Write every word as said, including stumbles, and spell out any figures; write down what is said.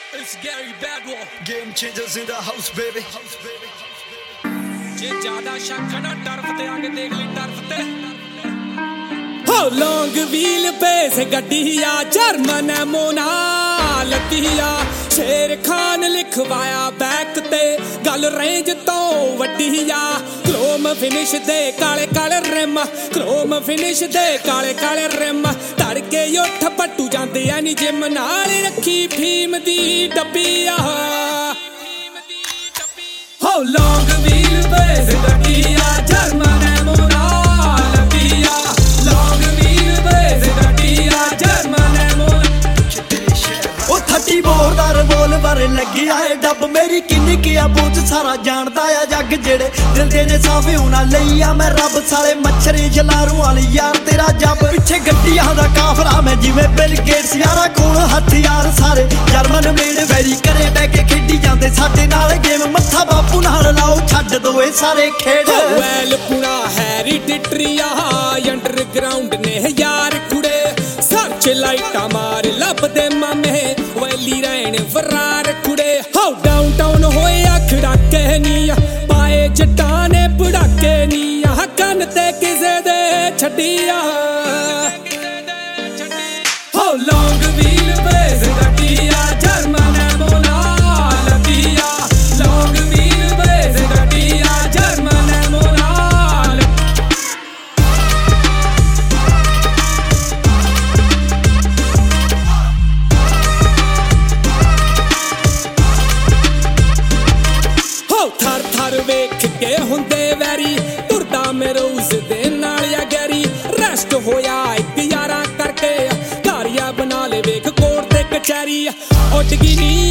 It's Gary Badwell. Game changers in the house, baby. ਜੇ ਜ਼ਿਆਦਾ ਸ਼ੱਕ ਨਾ ਟਰਫ ਤੇ ਆ ਕੇ ਦੇਖ ਲਈ ਟਰਫ ਤੇ ਹੋ ਲੌਂਗ ਵੀਲ ਬੇਸ ਗੱਡੀਆ ਜਰਮਨ ਮੋਨਾ ਲਤੀਆ ਸ਼ੇਰ ਖਾਨ ਲਿਖਵਾਇਆ ਬੈਕ ਤੇ ਗੱਲ ਰੇਂਜ ਤੋਂ ਵੱਡੀਆ ਕ੍ਰੋਮ ਫਿਨਿਸ਼ ਦੇ ਕਾਲੇ ਕਾਲੇ ਰਿਮ ਕ੍ਰੋਮ ਫਿਨਿਸ਼ ਦੇ ਕਾਲੇ ਕਾਲੇ ਰਿਮ ਧੜਕੇ ਉੱਠ ਪੱਟੂ ਜਾਂਦੇ ਆ ਨੀ ਜਿਮ ਨਾਲ ਰੱਖੀ ਫੀਮ ਦੀ ਡੱਬੀਆ ਹੋ ਲੌਂਗ ਵੀਲ ਬੇਸ ਗੱਡੀਆ ਜਰਮਨ ਮੋਨਾ ਲਤੀਆ ਲੌਂਗ ਵੀਲ ਬੇਸ ਗੱਡੀਆ ਜਰਮਨ ਮੋਨਾ ਉਹ ਥੱਟੀ ਬੋਰ ਦਾ ਰਿਵੋਲਵਰ ਲੱਗਿਆ ਏ ਡੱਬ ਮੇਰੀ ਕਿੰਨੀ ਕੀ ਆ ਬੂਝ ਸਾਰਾ ਜਾਣਦਾ ਆ ਜੱਗ ਜਿਹੜੇ ਦਿਲ ਦੇ ਨੇ ਸਾਫੇ ਹੋਣਾ ਲਈ ਆ ਮੈਂ ਰੱਬ ਸਾਲੇ ਮੱਛਰੇ ਜਲਾਰੂ ਵਾਲੀ ਯਾਰ ਤੇਰਾ ਜੱਬ ਪਿੱਛੇ ਗੱਡੀਆਂ ਦਾ ਕਾਫਲਾ ਮੈਂ ਜਿਵੇਂ ਬਿਲ ਗੇਟਸ ਯਾਰਾ ਕੋਲ ਹਥਿਆਰ ਸਾਰੇ ਜਰਮਨ ਮੇਡ ਵੈਰੀ ਕਰੇ ਬੈ ਕੇ ਖੇਡੀ ਜਾਂਦੇ ਸਾਡੇ ਨਾਲ ਗੇਮ ਮੱਥਾ ਬਾਪੂ ਨਾਲ ਲਾਓ ਛੱਡ ਦੋ ਇਹ ਸਾਰੇ ਖੇਡ ਵੈਲ ਪੁਣਾ ਹੈਰੀ ਟਿਟਰੀਆ ਅੰਡਰਗਰਾਉਂਡ ਨੇ ਯਾਰ ਕੁੜੇ ਸਰਚ ਲਾਈਟਾਂ ਮਾਰ ਲੱਭਦੇ ਮਾਮੇ ਵੈਲੀ ਰਹਿਣ ਫਰਾਰ ਕੁੜੇ ਹਾਉ ਡਾਊਨਟਾਊਨ ਹੋਇਆ ਖੜਾਕੇ ਨੀ ਪਾਏ ਜੱਟਾਂ ਨੇ ਬੁੜਾਕੇ ਨੀ ਕੰਨ ਤੇ ਕਿਸੇ ਦੇ ਛੱਡੀਆ ਹੋ ਲੌਂਗ ਵੀਲ ਬੇਸ ਗੱਡੀਆ ਜਰਮਨ ਮੋਨਾ ਲਤੀਆ ਲੌਂਗ ਵੀਲ ਬੇਸ ਗੱਡੀਆ ਜਰਮਨ ਮੋਨਾ ਥਰ ਥਰ ਵੇਖ ਕੇ ਹੁੰਦੇ ਵੈਰੀ ਤੁਰਦਾ ਮਰੂਜ਼ ਦੇ ਨਾਲ ਆ ਗੈਰੀ ਰੈਸਟ ਹੋਇਆ ਇੱਕ ਯਾਰਾਂ ਕਰਕੇ ਘਰਿਆ ਬਣਾ ਲੈ ਵੇਖ ਕੋਰਟ ਤੇ ਕਚਹਿਰੀ ਉੱਡ ਗਈ ਨੀ